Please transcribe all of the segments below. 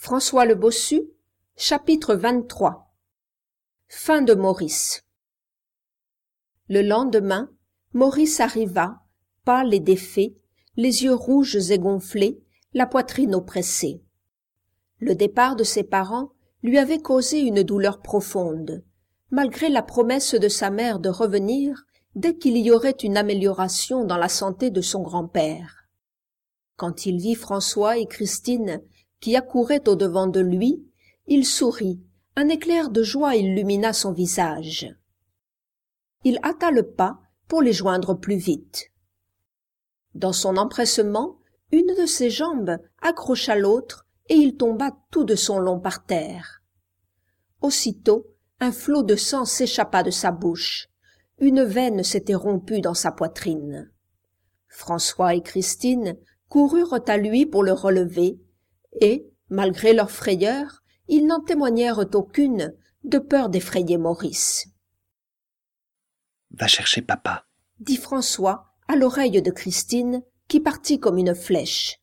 François le Bossu, chapitre 23. Fin de Maurice. Le lendemain, Maurice arriva, pâle et défait, les yeux rouges et gonflés, la poitrine oppressée. Le départ de ses parents lui avait causé une douleur profonde, malgré la promesse de sa mère de revenir dès qu'il y aurait une amélioration dans la santé de son grand-père. Quand il vit François et Christine qui accouraient au-devant de lui, il sourit, un éclair de joie illumina son visage. Il hâta le pas pour les joindre plus vite. Dans son empressement, une de ses jambes accrocha l'autre et il tomba tout de son long par terre. Aussitôt, un flot de sang s'échappa de sa bouche. Une veine s'était rompue dans sa poitrine. François et Christine coururent à lui pour le relever, et, malgré leur frayeur, ils n'en témoignèrent aucune, de peur d'effrayer Maurice. « Va chercher papa » dit François à l'oreille de Christine, qui partit comme une flèche.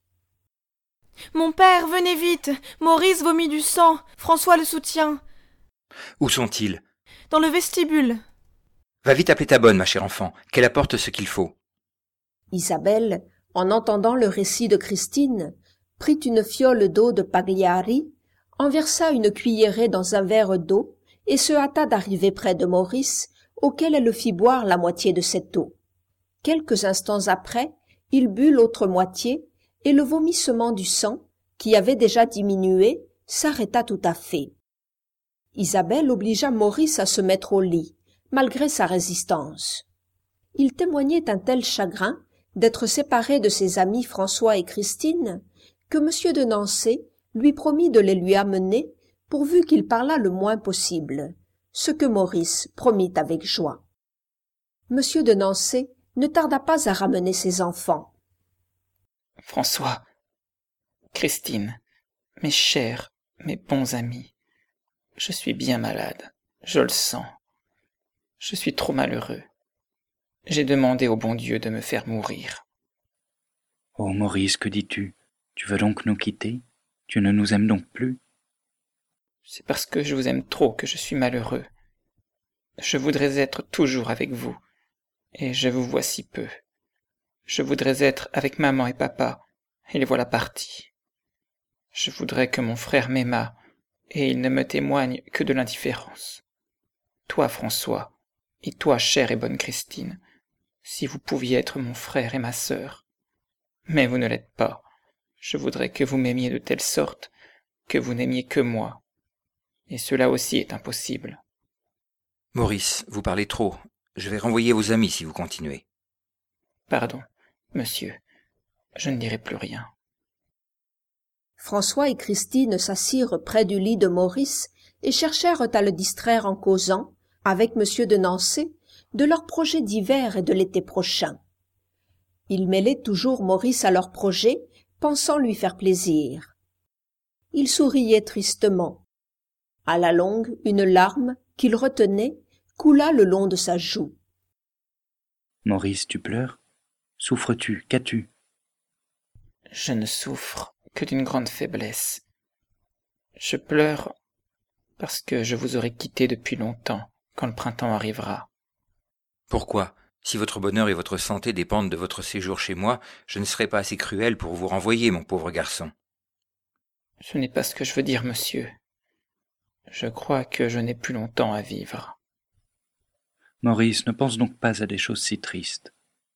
« Mon père, venez vite! Maurice vomit du sang! François le soutient! » »« Où sont-ils ?»« Dans le vestibule. » »« Va vite appeler ta bonne, ma chère enfant, qu'elle apporte ce qu'il faut. » Isabelle, en entendant le récit de Christine, prit une fiole d'eau de Pagliari, en versa une cuillerée dans un verre d'eau et se hâta d'arriver près de Maurice, auquel elle fit boire la moitié de cette eau. Quelques instants après, il but l'autre moitié, et le vomissement du sang, qui avait déjà diminué, s'arrêta tout à fait. Isabelle obligea Maurice à se mettre au lit, malgré sa résistance. Il témoignait un tel chagrin d'être séparé de ses amis François et Christine, que M. de Nancé lui promit de les lui amener pourvu qu'il parlât le moins possible, ce que Maurice promit avec joie. M. de Nancé ne tarda pas à ramener ses enfants. « François, Christine, mes chers, mes bons amis, je suis bien malade, je le sens. Je suis trop malheureux. J'ai demandé au bon Dieu de me faire mourir. » « Oh Maurice, que dis-tu? Tu veux donc nous quitter? Tu ne nous aimes donc plus? » ?»« C'est parce que je vous aime trop que je suis malheureux. Je voudrais être toujours avec vous, et je vous vois si peu. Je voudrais être avec maman et papa, et les voilà partis. Je voudrais que mon frère m'aimât, et il ne me témoigne que de l'indifférence. Toi, François, et toi, chère et bonne Christine, si vous pouviez être mon frère et ma sœur. Mais vous ne l'êtes pas. Je voudrais que vous m'aimiez de telle sorte que vous n'aimiez que moi. Et cela aussi est impossible. » Maurice, vous parlez trop. Je vais renvoyer vos amis si vous continuez. »« Pardon, monsieur. Je ne dirai plus rien. » François et Christine s'assirent près du lit de Maurice et cherchèrent à le distraire en causant, avec M. de Nancé, de leurs projets d'hiver et de l'été prochain. Ils mêlaient toujours Maurice à leurs projets, pensant lui faire plaisir. Il souriait tristement. À la longue, une larme, qu'il retenait, coula le long de sa joue. « Maurice, tu pleures? Souffres-tu? Qu'as-tu? » ?»« Je ne souffre que d'une grande faiblesse. Je pleure parce que je vous aurai quitté depuis longtemps, quand le printemps arrivera. » »« Pourquoi? Si votre bonheur et votre santé dépendent de votre séjour chez moi, je ne serai pas assez cruel pour vous renvoyer, mon pauvre garçon. » »« Ce n'est pas ce que je veux dire, monsieur. Je crois que je n'ai plus longtemps à vivre. » »« Maurice, ne pense donc pas à des choses si tristes. » »«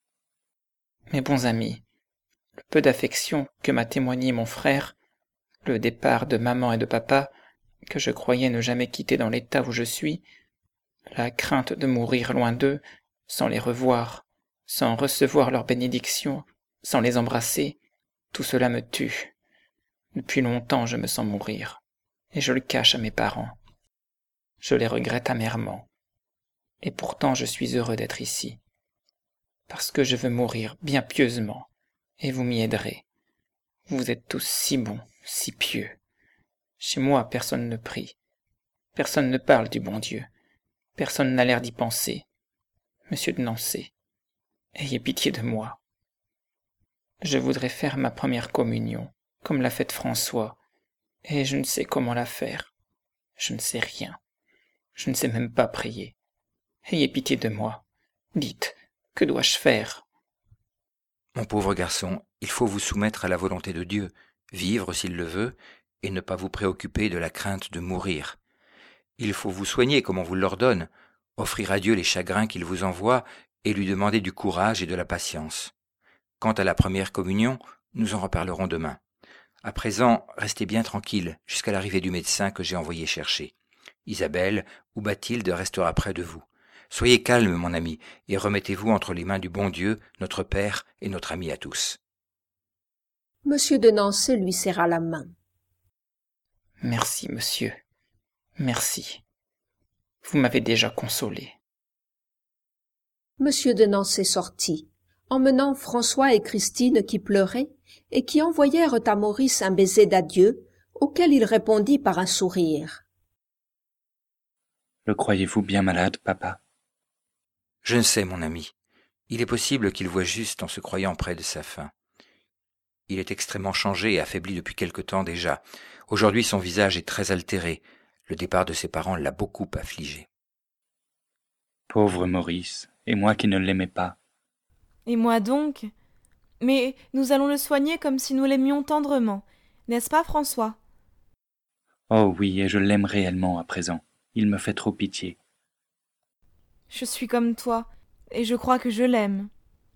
Mes bons amis, le peu d'affection que m'a témoigné mon frère, le départ de maman et de papa, que je croyais ne jamais quitter dans l'état où je suis, la crainte de mourir loin d'eux, sans les revoir, sans recevoir leur bénédiction, sans les embrasser, tout cela me tue. Depuis longtemps je me sens mourir, et je le cache à mes parents. Je les regrette amèrement, et pourtant je suis heureux d'être ici, parce que je veux mourir bien pieusement, et vous m'y aiderez. Vous êtes tous si bons, si pieux. Chez moi personne ne prie, personne ne parle du bon Dieu, personne n'a l'air d'y penser. Monsieur de Nancé, ayez pitié de moi. Je voudrais faire ma première communion, comme l'a faite François, et je ne sais comment la faire. Je ne sais rien. Je ne sais même pas prier. Ayez pitié de moi. Dites, que dois-je faire ? Mon pauvre garçon, il faut vous soumettre à la volonté de Dieu, vivre s'il le veut, et ne pas vous préoccuper de la crainte de mourir. Il faut vous soigner comme on vous l'ordonne, offrir à Dieu les chagrins qu'il vous envoie, et lui demander du courage et de la patience. Quant à la première communion, nous en reparlerons demain. À présent, restez bien tranquille jusqu'à l'arrivée du médecin que j'ai envoyé chercher. Isabelle ou Bathilde restera près de vous. Soyez calme, mon ami, et remettez-vous entre les mains du bon Dieu, notre Père et notre ami à tous. Monsieur de Nancy lui serra la main. Merci, monsieur. Merci. Vous m'avez déjà consolé. Monsieur de Nancy sortit, emmenant François et Christine qui pleuraient et qui envoyèrent à Maurice un baiser d'adieu, auquel il répondit par un sourire. Le croyez-vous bien malade, papa ? Je ne sais, mon ami. Il est possible qu'il voie juste en se croyant près de sa fin. Il est extrêmement changé et affaibli depuis quelque temps déjà. Aujourd'hui, son visage est très altéré. Le départ de ses parents l'a beaucoup affligé. Pauvre Maurice, et moi qui ne l'aimais pas. Et moi donc ? Mais nous allons le soigner comme si nous l'aimions tendrement. N'est-ce pas, François ? Oh oui, et je l'aime réellement à présent. Il me fait trop pitié. Je suis comme toi, et je crois que je l'aime.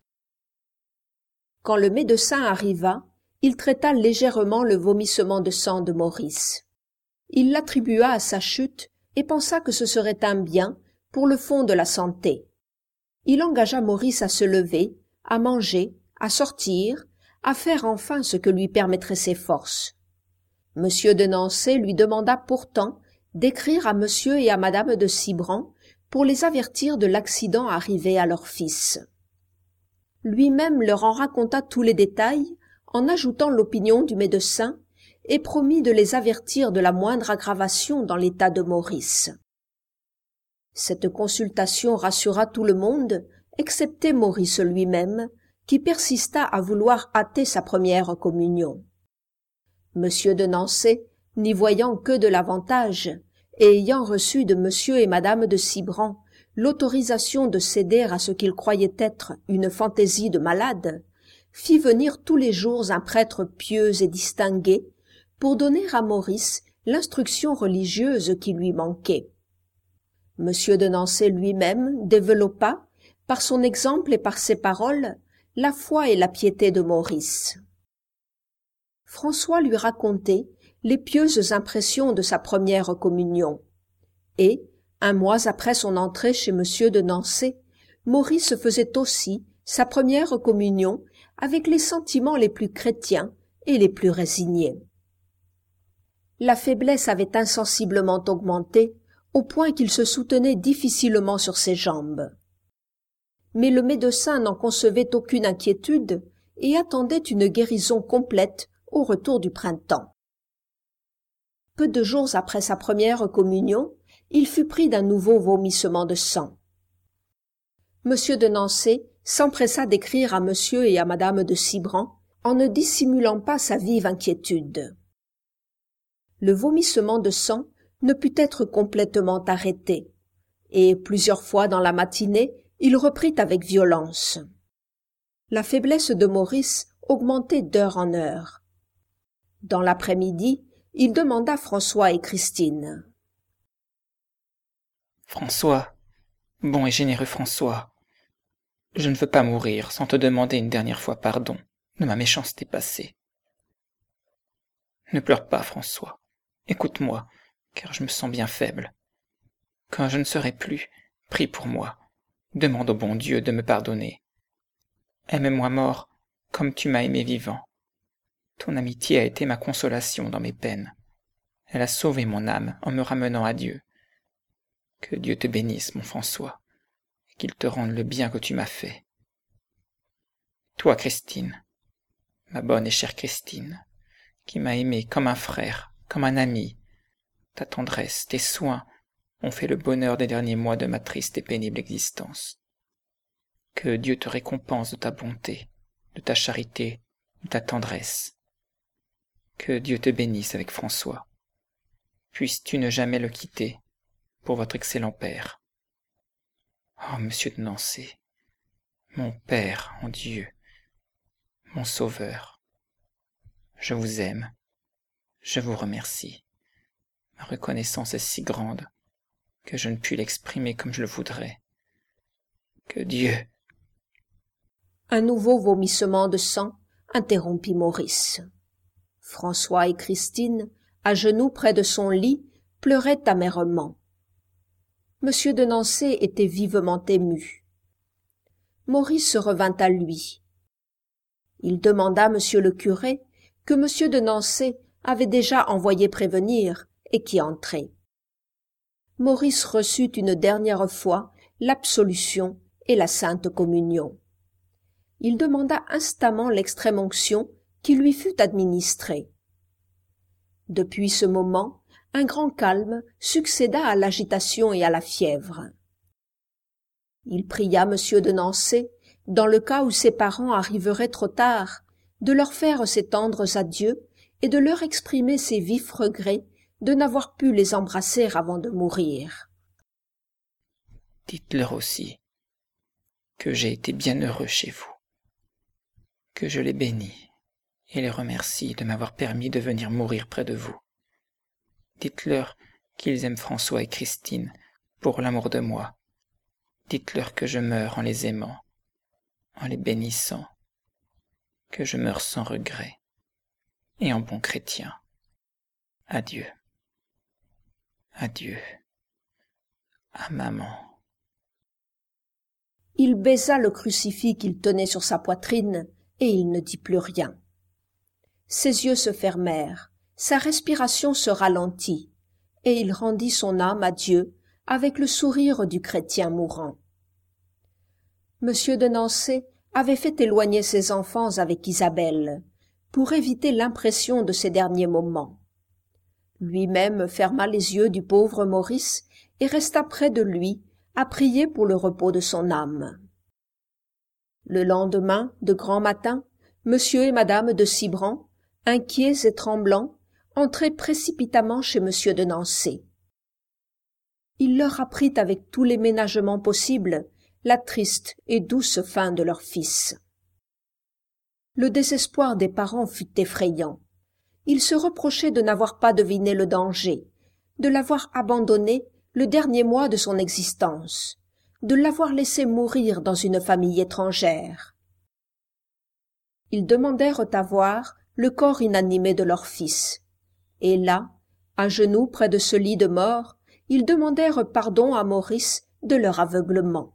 Quand le médecin arriva, il traita légèrement le vomissement de sang de Maurice. Il l'attribua à sa chute et pensa que ce serait un bien pour le fond de la santé. Il engagea Maurice à se lever, à manger, à sortir, à faire enfin ce que lui permettraient ses forces. Monsieur de Nancy lui demanda pourtant d'écrire à monsieur et à madame de Cibran pour les avertir de l'accident arrivé à leur fils. Lui-même leur en raconta tous les détails, en ajoutant l'opinion du médecin, et promit de les avertir de la moindre aggravation dans l'état de Maurice. Cette consultation rassura tout le monde, excepté Maurice lui-même, qui persista à vouloir hâter sa première communion. Monsieur de Nancy, n'y voyant que de l'avantage, et ayant reçu de monsieur et madame de Cibran l'autorisation de céder à ce qu'il croyait être une fantaisie de malade, fit venir tous les jours un prêtre pieux et distingué pour donner à Maurice l'instruction religieuse qui lui manquait. Monsieur de Nancy lui-même développa, par son exemple et par ses paroles, la foi et la piété de Maurice. François lui racontait les pieuses impressions de sa première communion, et, un mois après son entrée chez monsieur de Nancy, Maurice faisait aussi sa première communion avec les sentiments les plus chrétiens et les plus résignés. La faiblesse avait insensiblement augmenté, au point qu'il se soutenait difficilement sur ses jambes. Mais le médecin n'en concevait aucune inquiétude et attendait une guérison complète au retour du printemps. Peu de jours après sa première communion, il fut pris d'un nouveau vomissement de sang. Monsieur de Nancy s'empressa d'écrire à monsieur et à madame de Cibran, en ne dissimulant pas sa vive inquiétude. Le vomissement de sang ne put être complètement arrêté, et plusieurs fois dans la matinée, il reprit avec violence. La faiblesse de Maurice augmentait d'heure en heure. Dans l'après-midi, il demanda François et Christine. François, bon et généreux François, je ne veux pas mourir sans te demander une dernière fois pardon de ma méchanceté passée. Ne pleure pas, François. Écoute-moi, car je me sens bien faible. Quand je ne serai plus, prie pour moi. Demande au bon Dieu de me pardonner. Aime-moi mort comme tu m'as aimé vivant. Ton amitié a été ma consolation dans mes peines. Elle a sauvé mon âme en me ramenant à Dieu. Que Dieu te bénisse, mon François, et qu'il te rende le bien que tu m'as fait. Toi, Christine, ma bonne et chère Christine, qui m'as aimé comme un frère, comme un ami, ta tendresse, tes soins ont fait le bonheur des derniers mois de ma triste et pénible existence. Que Dieu te récompense de ta bonté, de ta charité, de ta tendresse. Que Dieu te bénisse avec François. Puisses-tu ne jamais le quitter, pour votre excellent père. Oh, monsieur de Nancy, mon père en Dieu, mon sauveur, je vous aime, je vous remercie. Ma reconnaissance est si grande que je ne puis l'exprimer comme je le voudrais. Que Dieu... Un nouveau vomissement de sang interrompit Maurice. François et Christine, à genoux près de son lit, pleuraient amèrement. Monsieur de Nancy était vivement ému. Maurice revint à lui. Il demanda monsieur le curé, que monsieur de Nancy avait déjà envoyé prévenir et qui entrait. Maurice reçut une dernière fois l'absolution et la sainte communion. Il demanda instamment l'extrême-onction qui lui fut administrée. Depuis ce moment, un grand calme succéda à l'agitation et à la fièvre. Il pria monsieur de Nancy, dans le cas où ses parents arriveraient trop tard, de leur faire ses tendres adieux et de leur exprimer ses vifs regrets de n'avoir pu les embrasser avant de mourir. Dites-leur aussi que j'ai été bien heureux chez vous, que je les bénis et les remercie de m'avoir permis de venir mourir près de vous. Dites-leur qu'ils aiment François et Christine pour l'amour de moi. Dites-leur que je meurs en les aimant, en les bénissant, que je meurs sans regret et en bon chrétien. Adieu. Adieu. À maman. Il baisa le crucifix qu'il tenait sur sa poitrine et il ne dit plus rien. Ses yeux se fermèrent, sa respiration se ralentit, et il rendit son âme à Dieu avec le sourire du chrétien mourant. Monsieur de Nancy avait fait éloigner ses enfants avec Isabelle, pour éviter l'impression de ces derniers moments. Lui-même ferma les yeux du pauvre Maurice et resta près de lui à prier pour le repos de son âme. Le lendemain, de grand matin, monsieur et madame de Cibran, inquiets et tremblants, entraient précipitamment chez monsieur de Nancy. Il leur apprit avec tous les ménagements possibles la triste et douce fin de leur fils. Le désespoir des parents fut effrayant. Ils se reprochaient de n'avoir pas deviné le danger, de l'avoir abandonné le dernier mois de son existence, de l'avoir laissé mourir dans une famille étrangère. Ils demandèrent à voir le corps inanimé de leur fils, et là, à genoux près de ce lit de mort, ils demandèrent pardon à Maurice de leur aveuglement.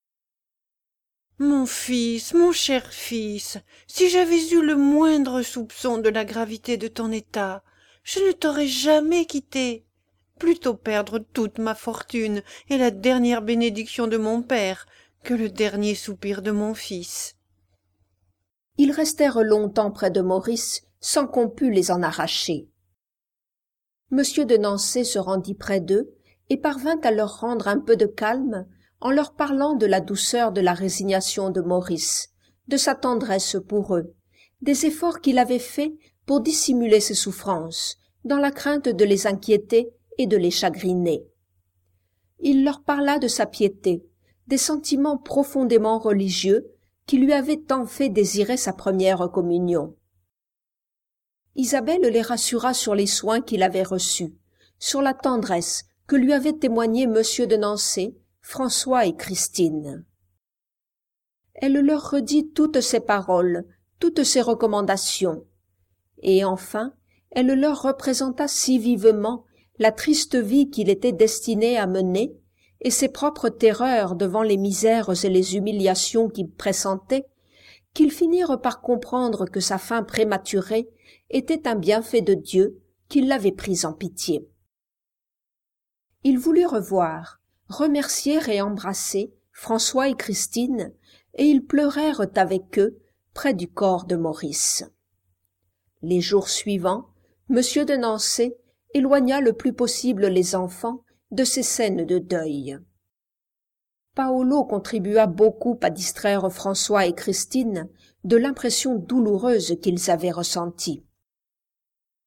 Mon fils, mon cher fils, si j'avais eu le moindre soupçon de la gravité de ton état, je ne t'aurais jamais quitté. Plutôt perdre toute ma fortune et la dernière bénédiction de mon père que le dernier soupir de mon fils. Ils restèrent longtemps près de Maurice sans qu'on pût les en arracher. Monsieur de Nancy se rendit près d'eux et parvint à leur rendre un peu de calme en leur parlant de la douceur de la résignation de Maurice, de sa tendresse pour eux, des efforts qu'il avait faits pour dissimuler ses souffrances, dans la crainte de les inquiéter et de les chagriner. Il leur parla de sa piété, des sentiments profondément religieux qui lui avaient tant fait désirer sa première communion. Isabelle les rassura sur les soins qu'il avait reçus, sur la tendresse que lui avaient témoignée monsieur de Nancy, François et Christine. Elle leur redit toutes ses paroles, toutes ses recommandations, et enfin elle leur représenta si vivement la triste vie qu'il était destiné à mener et ses propres terreurs devant les misères et les humiliations qu'il pressentait, qu'ils finirent par comprendre que sa fin prématurée était un bienfait de Dieu qui l'avait pris en pitié. Ils voulurent voir, remercier et embrasser François et Christine, et ils pleurèrent avec eux près du corps de Maurice. Les jours suivants, monsieur de Nancy éloigna le plus possible les enfants de ces scènes de deuil. Paolo contribua beaucoup à distraire François et Christine de l'impression douloureuse qu'ils avaient ressentie.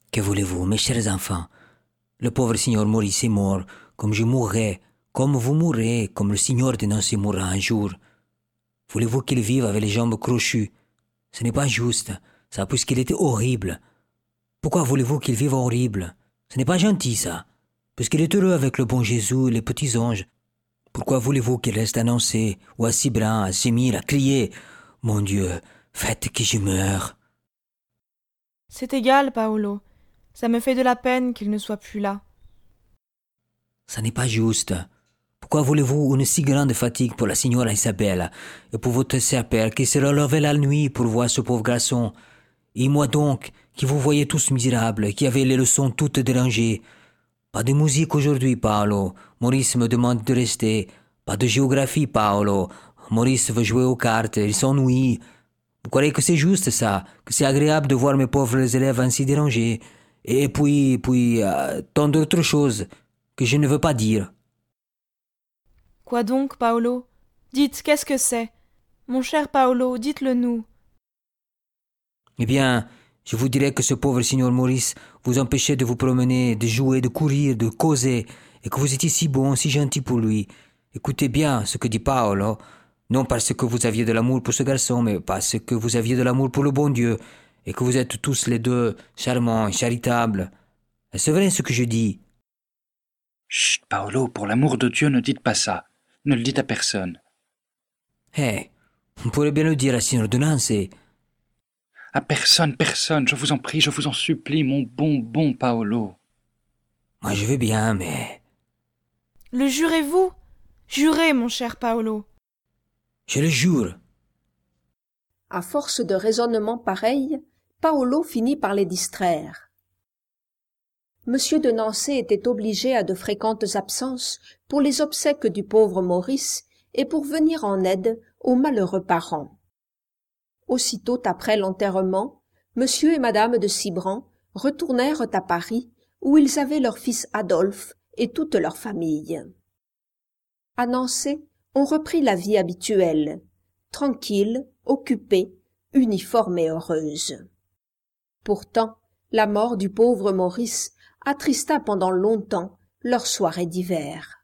Que voulez-vous, mes chers enfants? Le pauvre signor Maurice est mort, comme je mourrai, comme vous mourrez, comme le signor de Nancy mourra un jour. Voulez-vous qu'il vive avec les jambes crochues? Ce n'est pas juste, ça, puisqu'il était horrible. Pourquoi voulez-vous qu'il vive horrible? Ce n'est pas gentil, ça, puisqu'il est heureux avec le bon Jésus et les petits anges. Pourquoi voulez-vous qu'il reste à Nancy, ou à Cibran, à gémir, à crier? Mon Dieu, faites que je meure. C'est égal, Paolo. Ça me fait de la peine qu'il ne soit plus là. Ça n'est pas juste. Pourquoi voulez-vous une si grande fatigue pour la signora Isabella et pour votre sœur père qui se relevait la nuit pour voir ce pauvre garçon? Et moi donc, qui vous voyez tous misérables, qui avez les leçons toutes dérangées. Pas de musique aujourd'hui, Paolo. Maurice me demande de rester. Pas de géographie, Paolo. Maurice veut jouer aux cartes, il s'ennuie. Vous croyez que c'est juste ça, que c'est agréable de voir mes pauvres élèves ainsi dérangés? Et puis, tant d'autres choses que je ne veux pas dire. Quoi donc, Paolo? Dites, qu'est-ce que c'est? Mon cher Paolo, dites-le nous. Eh bien, je vous dirais que ce pauvre signor Maurice vous empêchait de vous promener, de jouer, de courir, de causer, et que vous étiez si bon, si gentil pour lui. Écoutez bien ce que dit Paolo, non parce que vous aviez de l'amour pour ce garçon, mais parce que vous aviez de l'amour pour le bon Dieu, et que vous êtes tous les deux charmants et charitables. C'est vrai ce que je dis. Chut, Paolo, pour l'amour de Dieu, ne dites pas ça. Ne le dites à personne. On pourrait bien le dire à signor de Nancy. À personne, je vous en prie, je vous en supplie, mon bon Paolo. Moi je veux bien, mais... Le jurez-vous? Jurez, mon cher Paolo. Je le jure. À force de raisonnements pareils, Paolo finit par les distraire. Monsieur de Nancy était obligé à de fréquentes absences pour les obsèques du pauvre Maurice et pour venir en aide aux malheureux parents. Aussitôt après l'enterrement, monsieur et madame de Cibran retournèrent à Paris où ils avaient leur fils Adolphe et toute leur famille. À Nancy, on reprit la vie habituelle, tranquille, occupée, uniforme et heureuse. Pourtant, la mort du pauvre Maurice attrista pendant longtemps leurs soirées d'hiver.